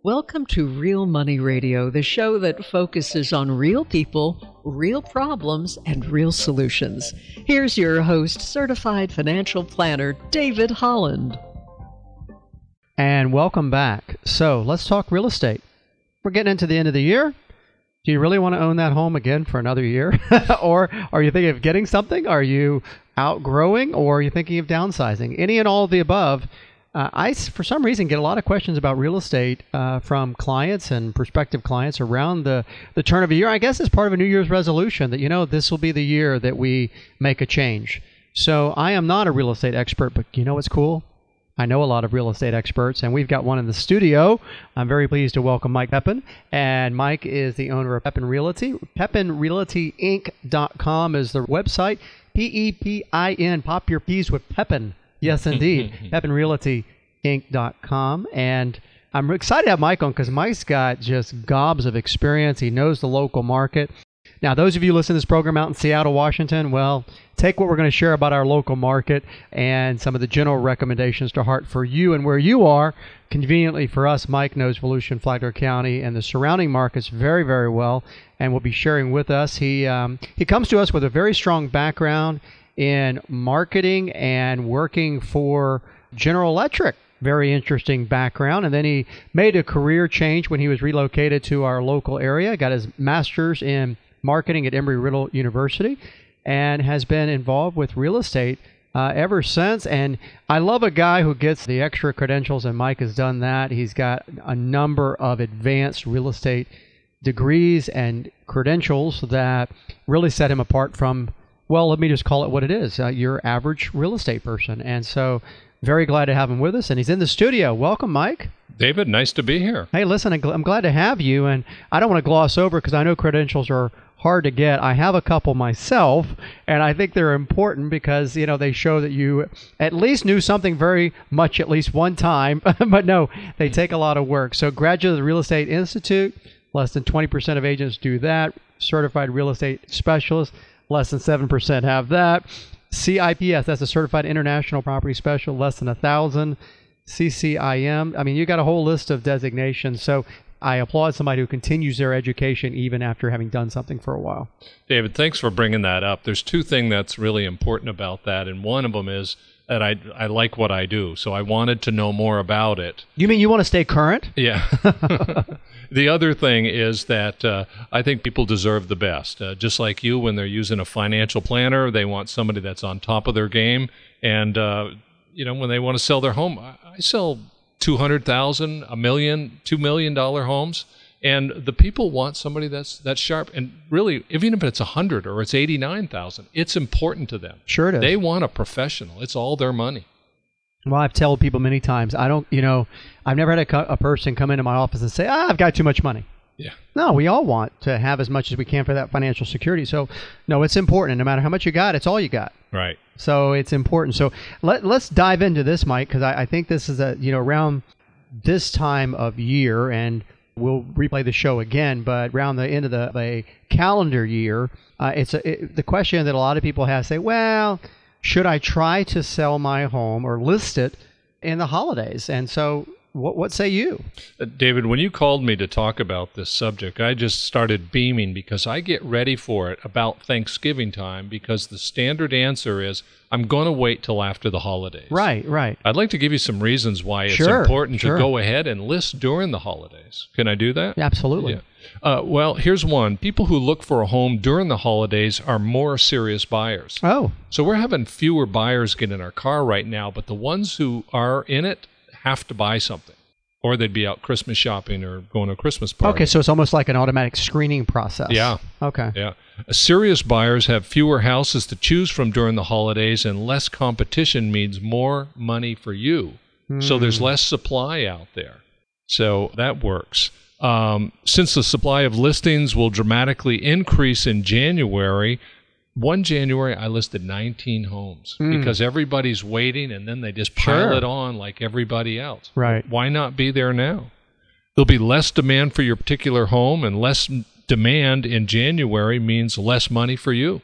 Welcome to Real Money Radio, the show that focuses on real people, real problems, and real solutions. Here's your host, certified financial planner, David Holland. And welcome back. So let's talk real estate. We're getting into the end of the year. Do you really want to own that home again for another year? Or are you thinking of getting something? Are you outgrowing, or are you thinking of downsizing? Any and all of the above. I, for some reason, get a lot of questions about real estate from clients and prospective clients around the turn of a year. I guess it's part of a New Year's resolution that, this will be the year that we make a change. So I am not a real estate expert, but you know what's cool? I know a lot of real estate experts, and we've got one in the studio. I'm very pleased to welcome Mike Pepin, and Mike is the owner of Pepin Realty. PepinRealtyInc.com is the website. P-E-P-I-N, pop your P's with Pepin. Yes, indeed. PepinRealtyInc.com. And I'm excited to have Mike on because Mike's got just gobs of experience. He knows the local market. Now, those of you listening to this program out in Seattle, Washington, well, take what we're going to share about our local market and some of the general recommendations to heart for you and where you are. Conveniently for us, Mike knows Volusia, Flagler County, and the surrounding markets very, very well, and will be sharing with us. He comes to us with a very strong background in marketing and working for General Electric. Very interesting background. And then he made a career change when he was relocated to our local area, got his master's in marketing at Embry-Riddle University, and has been involved with real estate ever since. And I love a guy who gets the extra credentials, and Mike has done that. He's got a number of advanced real estate degrees and credentials that really set him apart from, well, let me just call it what it is, your average real estate person. And so very glad to have him with us, and he's in the studio. Welcome, Mike. David, nice to be here. Hey, listen, I'm glad to have you, and I don't want to gloss over because I know credentials are hard to get. I have a couple myself, and I think they're important because, they show that you at least knew something very much at least one time, but no, they take a lot of work. So graduate of the Real Estate Institute, less than 20% of agents do that. Certified Real Estate Specialist, less than 7% have that. CIPS, that's a Certified International Property Specialist, less than 1,000. CCIM, I mean, you got a whole list of designations. So I applaud somebody who continues their education even after having done something for a while. David, thanks for bringing that up. There's two things that's really important about that, and one of them is that I like what I do, so I wanted to know more about it. You mean you want to stay current? Yeah. The other thing is that I think people deserve the best. Just like you, when they're using a financial planner, they want somebody that's on top of their game. And, when they want to sell their home, I sell $200,000, $1 million, $2 million homes. And the people want somebody that's sharp. And really, even if it's 100 or it's 89,000, it's important to them. Sure it is. They want a professional. It's all their money. Well, I've told people many times, I've never had a person come into my office and say, I've got too much money. Yeah. No, we all want to have as much as we can for that financial security. So, no, it's important. And no matter how much you got, it's all you got. Right. So it's important. So let's dive into this, Mike, because I think this is around this time of year, and we'll replay the show again, but around the end of the calendar year, the question that a lot of people have say, well, should I try to sell my home or list it in the holidays? And so what say you? David, when you called me to talk about this subject, I just started beaming because I get ready for it about Thanksgiving time, because the standard answer is, I'm going to wait till after the holidays. Right. I'd like to give you some reasons why it's Sure. important to go ahead and list during the holidays. Can I do that? Absolutely. Yeah. Well, here's one. People who look for a home during the holidays are more serious buyers. Oh. So we're having fewer buyers get in our car right now, but the ones who are in it have to buy something, or they'd be out Christmas shopping or going to a Christmas party. Okay, so it's almost like an automatic screening process. Yeah. Okay. Yeah. Serious buyers have fewer houses to choose from during the holidays, and less competition means more money for you. So there's less supply out there. So that works. Since the supply of listings will dramatically increase in January, one January I listed 19 homes because everybody's waiting, and then they just pile it on like everybody else. Right. Why not be there now? There'll be less demand for your particular home, and less demand in January means less money for you.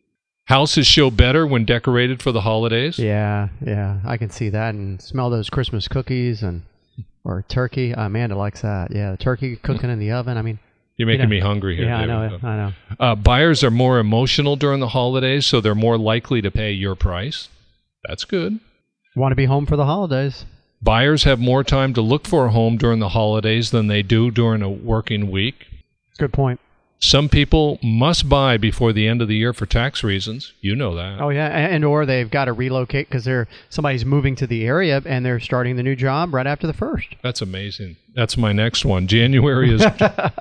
Houses show better when decorated for the holidays. Yeah, I can see that, and smell those Christmas cookies and Or turkey. Amanda likes that. Yeah, turkey cooking in the oven. I mean, you're making me hungry here. Yeah, I know. Buyers are more emotional during the holidays, so they're more likely to pay your price. That's good. Want to be home for the holidays. Buyers have more time to look for a home during the holidays than they do during a working week. Good point. Some people must buy before the end of the year for tax reasons. You know that. Oh, yeah, and or they've got to relocate because somebody's moving to the area and they're starting the new job right after the first. That's amazing. That's my next one. January is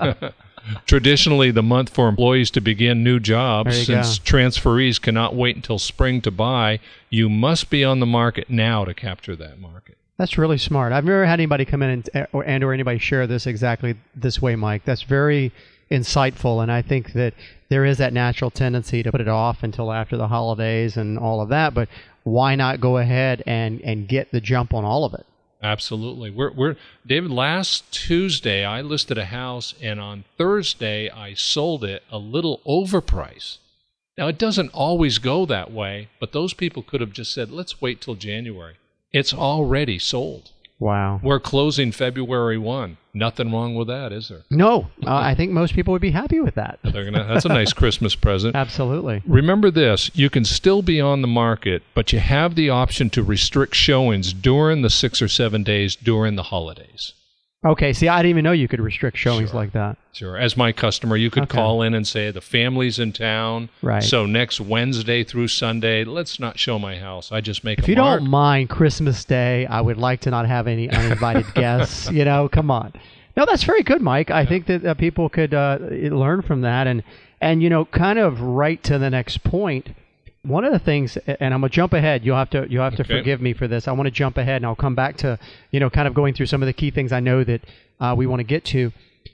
traditionally the month for employees to begin new jobs. Since transferees cannot wait until spring to buy, you must be on the market now to capture that market. That's really smart. I've never had anybody come in or anybody share this exactly this way, Mike. That's very insightful, and I think that there is that natural tendency to put it off until after the holidays and all of that, but why not go ahead and get the jump on all of it? Absolutely. We're David, last Tuesday I listed a house, and on Thursday I sold it a little overpriced. Now, it doesn't always go that way, but those people could have just said, let's wait till January. It's already sold. Wow. We're closing February 1. Nothing wrong with that, is there? No. I think most people would be happy with that. That's a nice Christmas present. Absolutely. Remember this. You can still be on the market, but you have the option to restrict showings during the 6 or 7 days during the holidays. Okay. See, I didn't even know you could restrict showings like that. Sure. As my customer, you could call in and say, the family's in town. Right. So next Wednesday through Sunday, let's not show my house. I just make If you don't mind Christmas Day, I would like to not have any uninvited guests. Come on. No, that's very good, Mike. I think that people could learn from that. And kind of right to the next point, one of the things, and I'm going to jump ahead. You'll have to forgive me for this. I want to jump ahead, and I'll come back to, kind of going through some of the key things I know that we want to get to.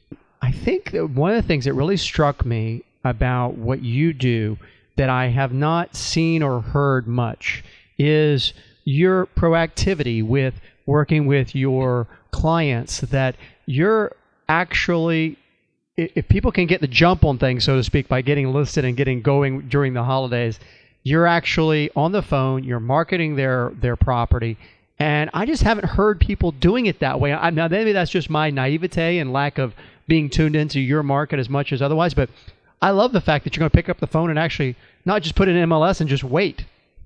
I think that one of the things that really struck me about what you do that I have not seen or heard much is your proactivity with working with your clients, that you're actually, if people can get the jump on things, so to speak, by getting listed and getting going during the holidays, you're actually on the phone, you're marketing their property, and I just haven't heard people doing it that way. Now, maybe that's just my naivete and lack of being tuned into your market as much as otherwise, but I love the fact that you're going to pick up the phone and actually not just put it in MLS and just wait.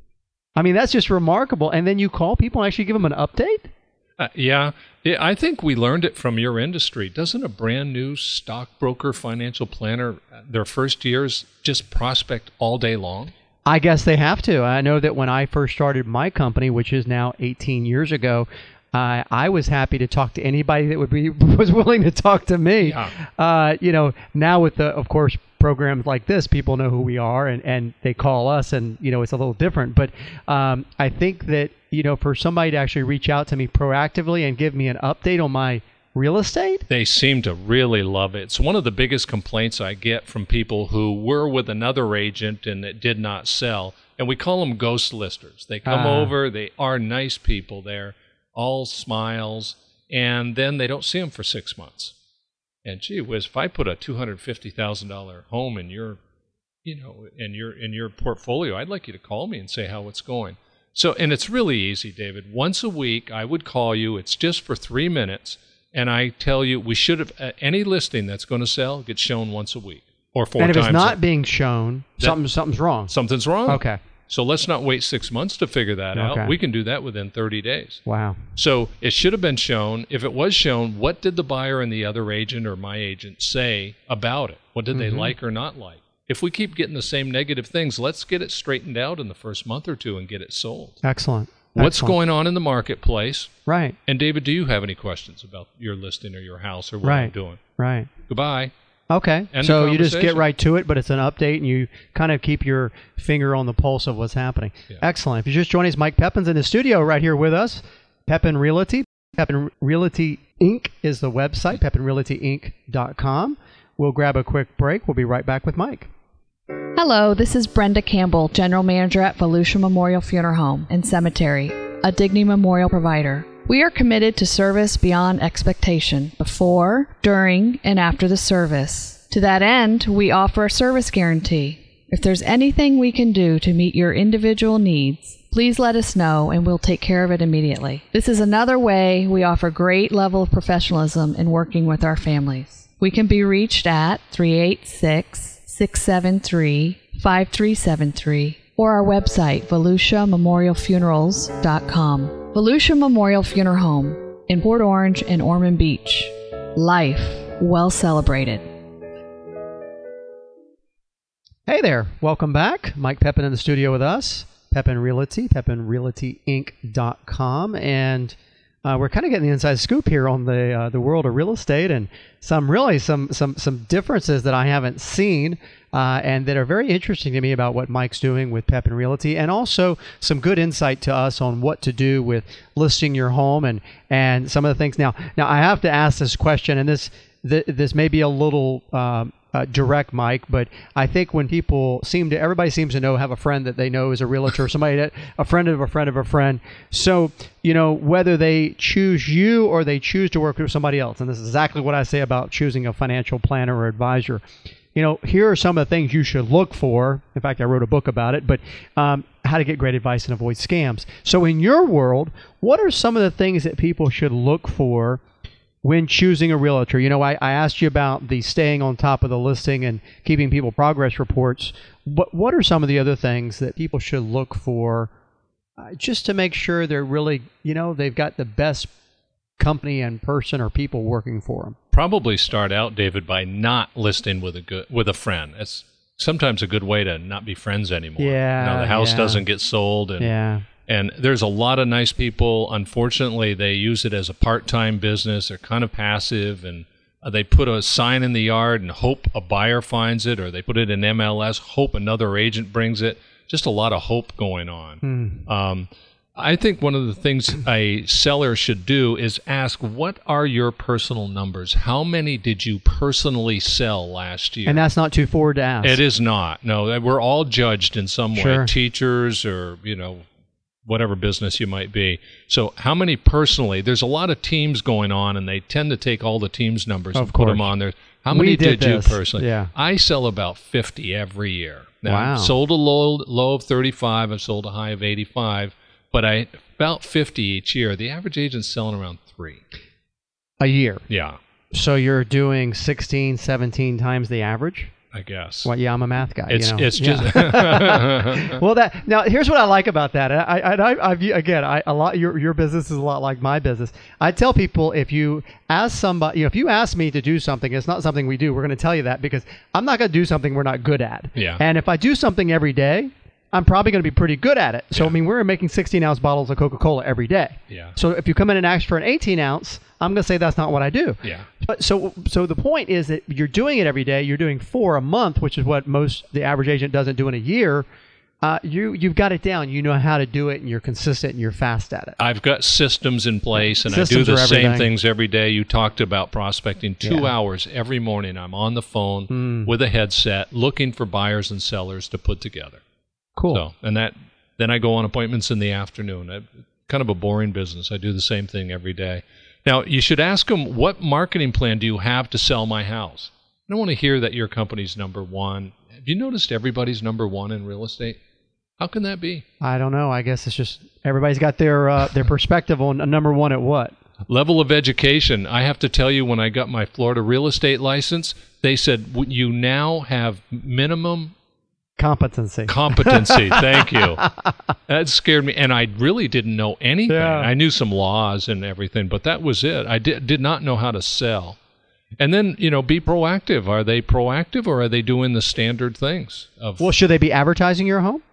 I mean, that's just remarkable. And then you call people and actually give them an update? Yeah, I think we learned it from your industry. Doesn't a brand new stockbroker, financial planner, their first years just prospect all day long? I guess they have to. I know that when I first started my company, which is now 18 years ago, I was happy to talk to anybody that was willing to talk to me. Yeah. Now with of course, programs like this, people know who we are and they call us, and it's a little different. But I think that for somebody to actually reach out to me proactively and give me an update on my real estate, they seem to really love it. It's one of the biggest complaints I get from people who were with another agent and it did not sell, and we call them ghost listers. They come over, they are nice people there, all smiles, and then they don't see them for 6 months. And gee whiz, if I put a $250,000 home in your portfolio, I'd like you to call me and say how it's going. So, and it's really easy, David. Once a week, I would call you. It's just for 3 minutes, and I tell you we should have any listing that's going to sell gets shown once a week or 4 times. And if it's not being shown, something's wrong. Something's wrong. Okay. So let's not wait 6 months to figure that out. We can do that within 30 days. Wow. So it should have been shown. If it was shown, what did the buyer and the other agent or my agent say about it? What did they like or not like? If we keep getting the same negative things, let's get it straightened out in the first month or two and get it sold. Excellent. What's going on in the marketplace? Right. And David, do you have any questions about your listing or your house or what I'm doing? Right. Goodbye. Okay, so you just get right to it, but it's an update, and you kind of keep your finger on the pulse of what's happening. Yeah. Excellent. If you're just joining us, Mike Pepin's in the studio right here with us. Pepin Realty. Pepin Realty Inc. is the website, pepinrealtyinc.com. We'll grab a quick break. We'll be right back with Mike. Hello, this is Brenda Campbell, General Manager at Volusia Memorial Funeral Home and Cemetery, a Dignity Memorial provider. We are committed to service beyond expectation, before, during, and after the service. To that end, we offer a service guarantee. If there's anything we can do to meet your individual needs, please let us know and we'll take care of it immediately. This is another way we offer great level of professionalism in working with our families. We can be reached at 386-673-5373 or our website, VeluciaMemorialFunerals.com. Volusia Memorial Funeral Home in Port Orange and Ormond Beach. Life well celebrated. Hey there. Welcome back. Mike Pepin in the studio with us. Pepin Realty, PepinRealtyInc.com. And we're kind of getting the inside scoop here on the world of real estate and some differences that I haven't seen and that are very interesting to me about what Mike's doing with Pepin Realty, and also some good insight to us on what to do with listing your home and some of the things. Now I have to ask this question, and this may be a little direct, Mike, but I think when everybody seems to have a friend that they know is a realtor, somebody that a friend of a friend of a friend. So, whether they choose you or they choose to work with somebody else, and this is exactly what I say about choosing a financial planner or advisor. Here are some of the things you should look for. In fact, I wrote a book about it, but how to get great advice and avoid scams. So in your world, what are some of the things that people should look for when choosing a realtor? I asked you about the staying on top of the listing and keeping people progress reports. But what are some of the other things that people should look for just to make sure they're really, they've got the best company and person or people working for them? Probably start out, David, by not listing with a friend. It's sometimes a good way to not be friends anymore. Yeah, the house doesn't get sold, and there's a lot of nice people. Unfortunately, they use it as a part-time business. They're kind of passive, and they put a sign in the yard and hope a buyer finds it, or they put it in MLS, hope another agent brings it. Just a lot of hope going on. I think one of the things a seller should do is ask, what are your personal numbers? How many did you personally sell last year? And that's not too forward to ask. It is not. No, we're all judged in some way, teachers or, whatever business you might be. So how many personally? There's a lot of teams going on, and they tend to take all the teams' numbers and put them on there. How many did you personally? Yeah. I sell about 50 every year. Now, wow. I've sold a low of 35. I've sold a high of 85. But about 50 each year. The average agent's selling around 3 a year. Yeah. So you're doing 16, 17 times the average? I guess. Well, yeah, I'm a math guy. It's just. Well, now here's what I like about that. Your business is a lot like my business. I tell people, if you ask somebody, if you ask me to do something, it's not something we do. We're going to tell you that because I'm not going to do something we're not good at. Yeah. And if I do something every day, I'm probably going to be pretty good at it. So, we're making 16-ounce bottles of Coca-Cola every day. Yeah. So if you come in and ask for an 18-ounce, I'm going to say that's not what I do. Yeah. But so the point is that you're doing it every day. You're doing 4 a month, which is what the average agent doesn't do in a year. You've got it down. You know how to do it, and you're consistent, and you're fast at it. I've got systems in place, and I do the same things every day. You talked about prospecting. 2 hours every morning. I'm on the phone with a headset looking for buyers and sellers to put together. Cool. So, and then I go on appointments in the afternoon. Kind of a boring business. I do the same thing every day. Now, you should ask them, what marketing plan do you have to sell my house? I don't want to hear that your company's number one. Have you noticed everybody's number one in real estate? How can that be? I don't know. I guess it's just everybody's got their perspective on a number one at what? Level of education. I have to tell you, when I got my Florida real estate license, they said, you now have minimum competency. Thank you. That scared me, and I really didn't know anything. Yeah. I knew some laws and everything, but that was it. I did not know how to sell. And then, be proactive. Are they proactive, or are they doing the standard things? Well, should they be advertising your home?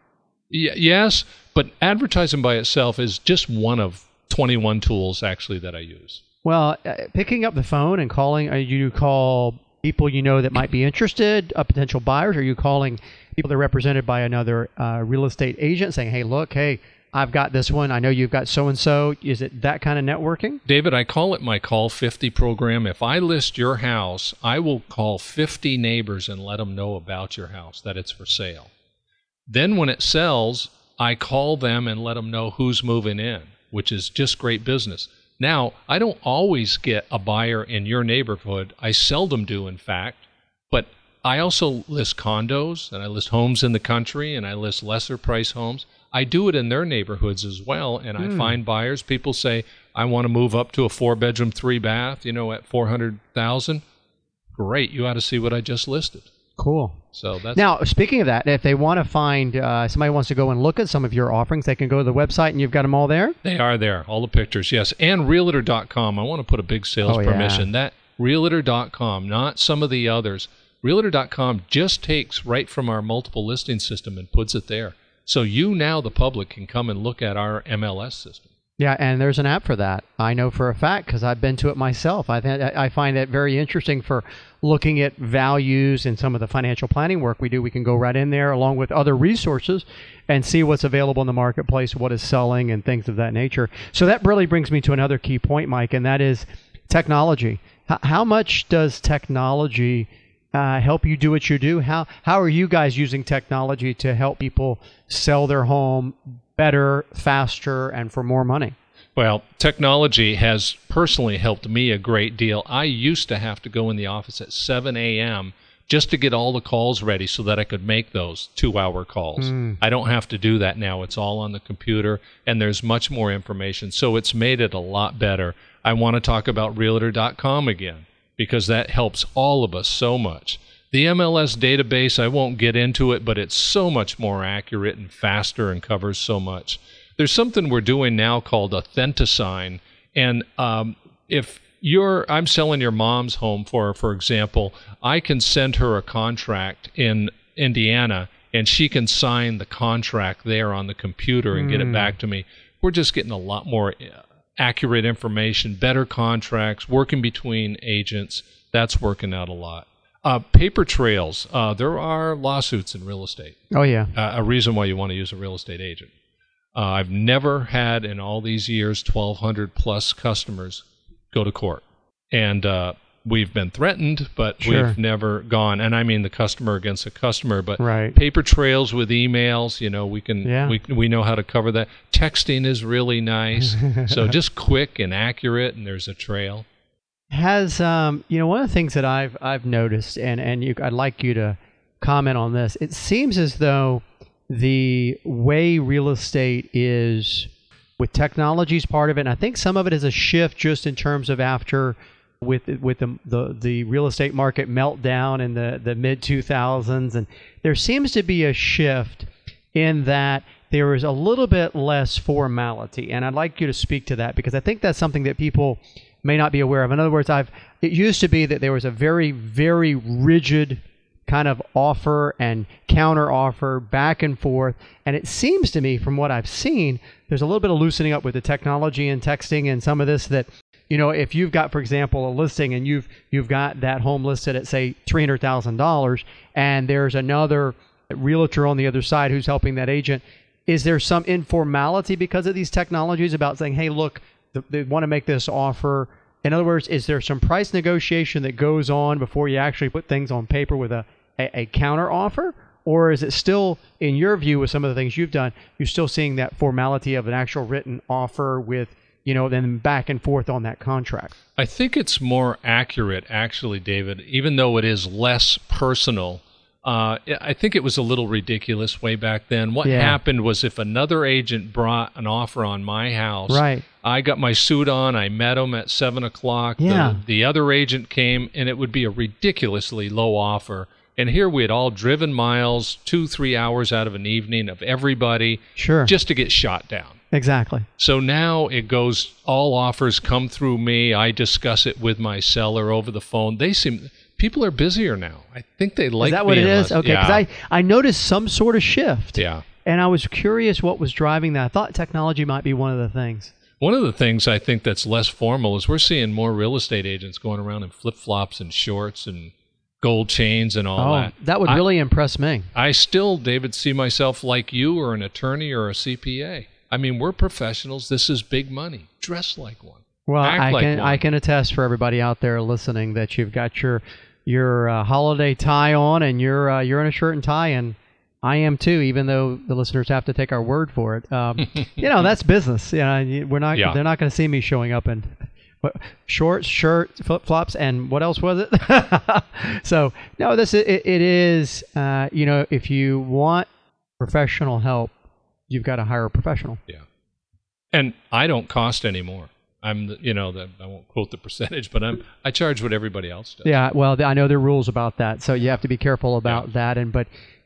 Yes, but advertising by itself is just one of 21 tools, actually, that I use. Well, picking up the phone and calling, you call people that might be interested, potential buyers? Are you calling people that are represented by another real estate agent saying, hey, I've got this one. I know you've got so-and-so. Is it that kind of networking? David, I call it my Call 50 program. If I list your house, I will call 50 neighbors and let them know about your house, that it's for sale. Then when it sells, I call them and let them know who's moving in, which is just great business. Now, I don't always get a buyer in your neighborhood. I seldom do, in fact. But I also list condos, and I list homes in the country, and I list lesser price homes. I do it in their neighborhoods as well, and I find buyers. People say, I want to move up to a 4-bedroom, 3-bath, at $400,000. Great, you ought to see what I just listed. Cool. So that's now, speaking of that, if they want to find somebody wants to go and look at some of your offerings, they can go to the website, and you've got them all there. They are there, all the pictures, yes, and Realtor.com. I want to put a big sales permission. That Realtor.com, not some of the others. Realtor.com just takes right from our multiple listing system and puts it there. So now, the public, can come and look at our MLS system. Yeah, and there's an app for that. I know for a fact because I've been to it myself. I find it very interesting for looking at values and some of the financial planning work we do. We can go right in there along with other resources and see what's available in the marketplace, what is selling, and things of that nature. So that really brings me to another key point, Mike, and that is technology. How much does technology help you do what you do? How are you guys using technology to help people sell their home better, faster, and for more money? Well, technology has personally helped me a great deal. I used to have to go in the office at 7 a.m. just to get all the calls ready so that I could make those 2-hour calls. I don't have to do that now. It's all on the computer, and there's much more information. So it's made it a lot better. I want to talk about Realtor.com again, because that helps all of us so much. The MLS database, I won't get into it, but it's so much more accurate and faster and covers so much. There's something we're doing now called Authentisign, and if I'm selling your mom's home for example, I can send her a contract in Indiana, and she can sign the contract there on the computer and get it back to me. We're just getting a lot more accurate information, better contracts, working between agents. That's working out a lot. Paper trails. There are lawsuits in real estate. Oh, yeah. A reason why you want to use a real estate agent. I've never had in all these years 1,200 plus customers go to court. And we've been threatened, but we've never gone. And I mean the customer against the customer. But paper trails with emails, we know how to cover that. Texting is really nice. So just quick and accurate, and there's a trail. Has one of the things that I've noticed, and I'd like you to comment on this. It seems as though the way real estate is, with technology is part of it, and I think some of it is a shift just in terms of after with the real estate market meltdown in the mid 2000s, and there seems to be a shift in that there is a little bit less formality, and I'd like you to speak to that because I think that's something that people may not be aware of. In other words, it used to be that there was a very, very rigid kind of offer and counter offer back and forth. And it seems to me, from what I've seen, there's a little bit of loosening up with the technology and texting and some of this that, if you've got, for example, a listing and you've got that home listed at, say, $300,000, and there's another realtor on the other side who's helping that agent, is there some informality because of these technologies about saying, hey, look, they want to make this offer? In other words, is there some price negotiation that goes on before you actually put things on paper with a counter offer? Or is it still, in your view, with some of the things you've done, you're still seeing that formality of an actual written offer with, then back and forth on that contract? I think it's more accurate, actually, David, even though it is less personal. I think it was a little ridiculous way back then. What happened was if another agent brought an offer on my house, I got my suit on, I met him at 7 o'clock, the other agent came, and it would be a ridiculously low offer. And here we had all driven miles, 2-3 hours out of an evening of everybody just to get shot down. Exactly. So now it goes, all offers come through me. I discuss it with my seller over the phone. People are busier now. I think they like being. Is that what it is? Okay, because I noticed some sort of shift. Yeah. And I was curious what was driving that. I thought technology might be one of the things. One of the things I think that's less formal is we're seeing more real estate agents going around in flip-flops and shorts and gold chains and all that. That would really impress me. I still, David, see myself like you or an attorney or a CPA. I mean, we're professionals. This is big money. Dress like one. Well, I can attest for everybody out there listening that you've got your holiday tie on and you're in a shirt and tie, and I am too, even though the listeners have to take our word for it. That's business. They're not going to see me showing up in shorts, shirts, flip-flops, and what else was it? So no, it is. If you want professional help, you've got to hire a professional. Yeah. And I don't cost any more. I won't quote the percentage, but I charge what everybody else does. Yeah, well, I know there are rules about that, so you have to be careful about that. But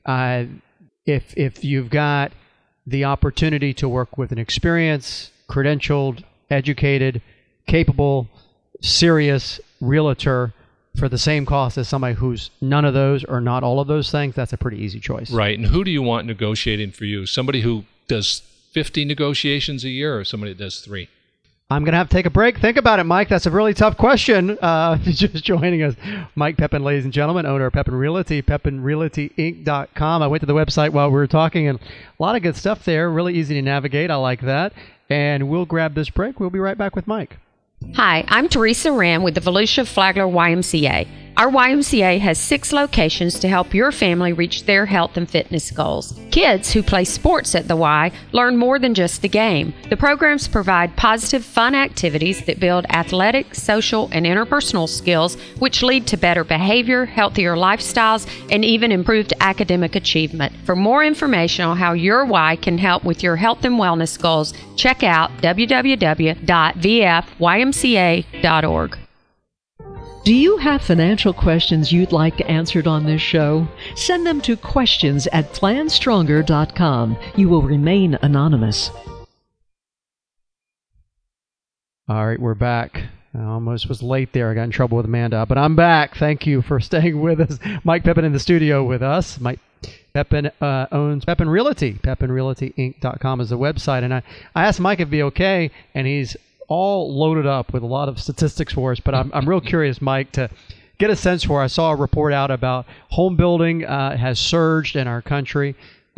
if you've got the opportunity to work with an experienced, credentialed, educated, capable, serious realtor for the same cost as somebody who's none of those or not all of those things, that's a pretty easy choice. Right. And who do you want negotiating for you? Somebody who does 50 negotiations a year or somebody that does 3? I'm going to have to take a break. Think about it, Mike. That's a really tough question. Just joining us, Mike Pepin, ladies and gentlemen, owner of Pepin Realty, PepinRealtyInc.com. I went to the website while we were talking, and a lot of good stuff there. Really easy to navigate. I like that. And we'll grab this break. We'll be right back with Mike. Hi, I'm Teresa Wren with the Volusia Flagler YMCA. Our YMCA has 6 locations to help your family reach their health and fitness goals. Kids who play sports at the Y learn more than just the game. The programs provide positive, fun activities that build athletic, social, and interpersonal skills, which lead to better behavior, healthier lifestyles, and even improved academic achievement. For more information on how your Y can help with your health and wellness goals, check out www.vfymca.org. Do you have financial questions you'd like answered on this show? Send them to questions@planstronger.com. You will remain anonymous. All right, we're back. I almost was late there. I got in trouble with Amanda, but I'm back. Thank you for staying with us. Mike Pepin in the studio with us. Mike Pepin owns Pepin Realty. PepinRealtyInc.com is the website. And I asked Mike if it'd be okay, and he's all loaded up with a lot of statistics for us, but I'm real curious, Mike, to get a sense for. I saw a report out about home building has surged in our country,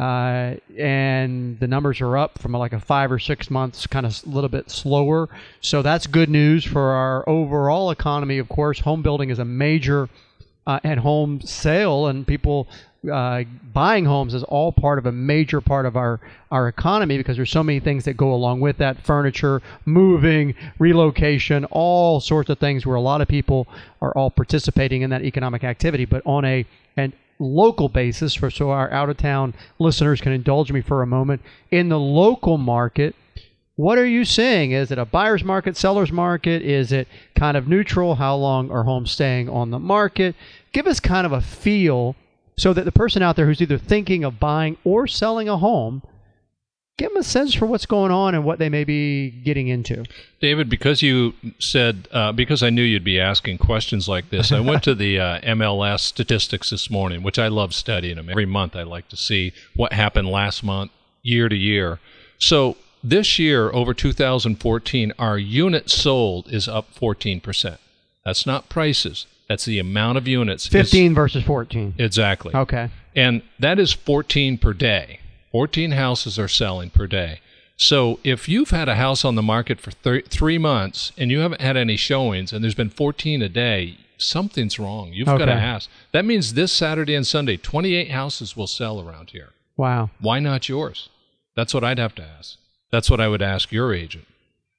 and the numbers are up from like a 5 or 6 months, kind of a little bit slower. So that's good news for our overall economy. Of course, home building is a major and home sale, and people buying homes is all part of a major part of our economy, because there's so many things that go along with that: furniture, moving, relocation, all sorts of things where a lot of people are all participating in that economic activity. But on a local basis, so our out-of-town listeners can indulge me for a moment, in the local market, what are you seeing? Is it a buyer's market, seller's market? Is it kind of neutral? How long are homes staying on the market? Give us kind of a feel so that the person out there who's either thinking of buying or selling a home, give them a sense for what's going on and what they may be getting into. David, because you said, because I knew you'd be asking questions like this, I went to the MLS statistics this morning, which I love studying them. Every month I like to see what happened last month, year to year. So this year, over 2014, our units sold is up 14%. That's not prices. That's the amount of units. 15 versus 14. Exactly. Okay. And that is 14 per day. 14 houses are selling per day. So if you've had a house on the market for 3 months and you haven't had any showings and there's been 14 a day, something's wrong. You've got to ask. That means this Saturday and Sunday, 28 houses will sell around here. Wow. Why not yours? That's what I'd have to ask. That's what I would ask your agent.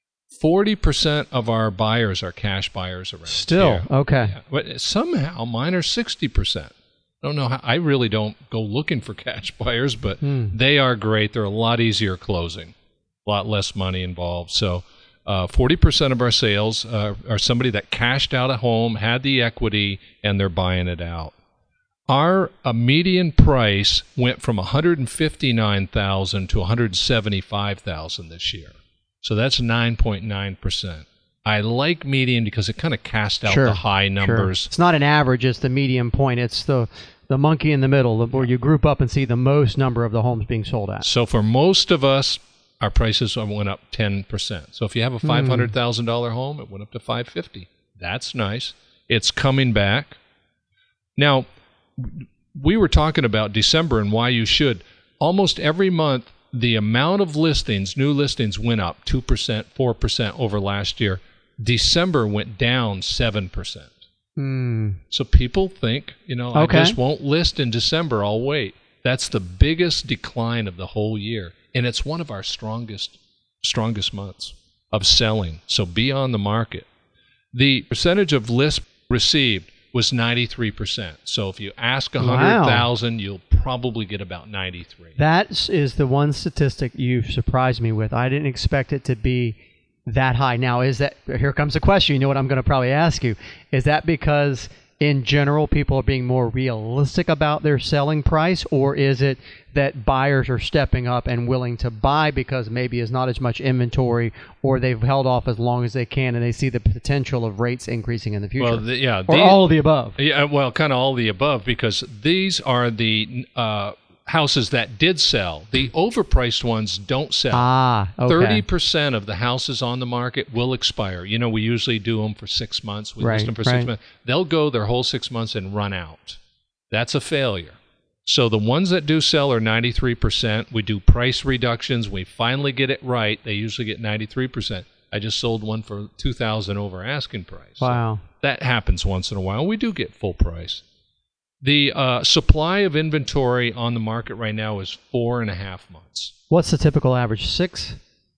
40% of our buyers are cash buyers around Still, here. okay. Yeah. But somehow mine are 60%. I don't know how. I really don't go looking for cash buyers, but they are great. They're a lot easier closing, a lot less money involved. So 40% of our sales are somebody that cashed out a home, had the equity, and they're buying it out. Our median price went from $159,000 to $175,000 this year. So that's 9.9%. I like median because it kind of casts out the high numbers. Sure. It's not an average, it's the median point. It's the monkey in the middle where you group up and see the most number of the homes being sold at. So for most of us, our prices went up 10%. So if you have a $500,000 home, it went up to $550,000. That's nice. It's coming back. Now, we were talking about December and why you should. Almost every month, the amount of listings, new listings, went up 2%, 4% over last year. December went down 7%. So people think, I just won't list in December, I'll wait. That's the biggest decline of the whole year. And it's one of our strongest months of selling. So be on the market. The percentage of lists received was 93%. So if you ask 100,000, you'll probably get about 93. That is the one statistic you surprised me with. I didn't expect it to be that high. Now, here comes the question. You know what I'm going to probably ask you. Is that because in general people are being more realistic about their selling price, or is it that buyers are stepping up and willing to buy because maybe there's not as much inventory, or they've held off as long as they can and they see the potential of rates increasing in the future? Well, or all of the above? Yeah, well, kind of all of the above, because these are the houses that did sell. The overpriced ones don't sell. Okay. 30% of the houses on the market will expire. You know, we usually do them for 6 months. We list them for 6 months. They'll go their whole 6 months and run out. That's a failure. So the ones that do sell are 93%. We do price reductions. We finally get it right. They usually get 93%. I just sold one for $2,000 over asking price. Wow. So that happens once in a while. We do get full price. The supply of inventory on the market right now is 4.5 months. What's the typical average? 6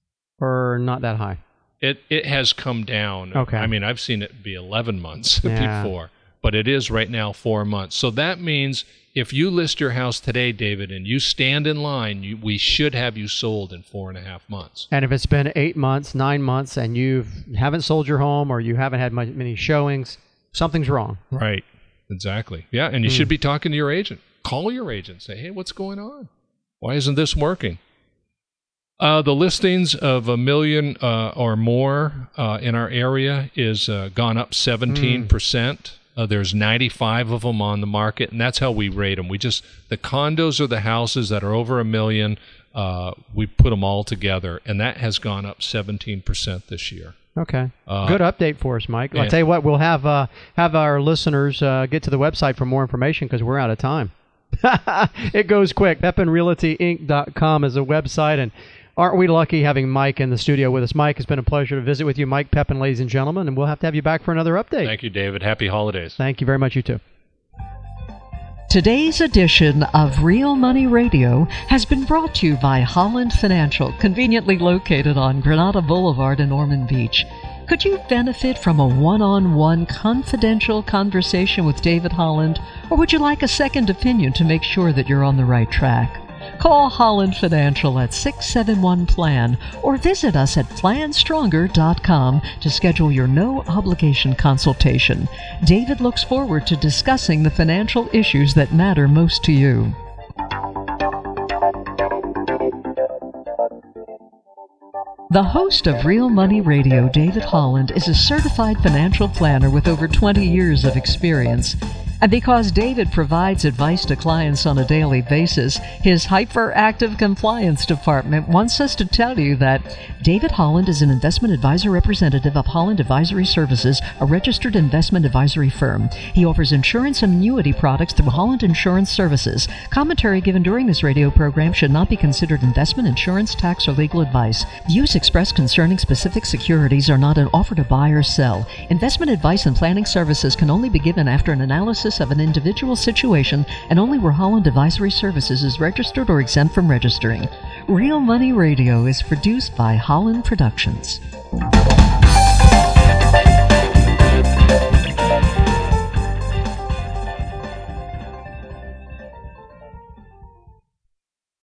or not that high? It has come down. Okay. I mean, I've seen it be 11 months before, but it is right now 4 months. So that means if you list your house today, David, and you stand in line, we should have you sold in 4.5 months. And if it's been 8 months, 9 months, and you haven't sold your home or you haven't had many showings, something's wrong. Right. Exactly. Yeah, and you should be talking to your agent. Call your agent. Say, hey, what's going on? Why isn't this working? The listings of $1 million or more in our area is gone up 17%. There's 95 of them on the market, and that's how we rate them. The condos or the houses that are over $1 million, we put them all together, and that has gone up 17% this year. Okay. Good update for us, Mike. I'll tell you what, we'll have our listeners get to the website for more information because we're out of time. It goes quick. PepinRealtyInc.com is a website, and aren't we lucky having Mike in the studio with us? Mike, it's been a pleasure to visit with you. Mike Pepin, ladies and gentlemen, and we'll have to have you back for another update. Thank you, David. Happy holidays. Thank you very much. You too. Today's edition of Real Money Radio has been brought to you by Holland Financial, conveniently located on Granada Boulevard in Ormond Beach. Could you benefit from a one-on-one confidential conversation with David Holland, or would you like a second opinion to make sure that you're on the right track? Call Holland Financial at 671-PLAN or visit us at planstronger.com to schedule your no-obligation consultation. David looks forward to discussing the financial issues that matter most to you. The host of Real Money Radio, David Holland, is a certified financial planner with over 20 years of experience. And because David provides advice to clients on a daily basis, his hyperactive compliance department wants us to tell you that David Holland is an investment advisor representative of Holland Advisory Services, a registered investment advisory firm. He offers insurance and annuity products through Holland Insurance Services. Commentary given during this radio program should not be considered investment, insurance, tax, or legal advice. Views expressed concerning specific securities are not an offer to buy or sell. Investment advice and planning services can only be given after an analysis of an individual situation and only where Holland Advisory Services is registered or exempt from registering. Real Money Radio is produced by Holland Productions.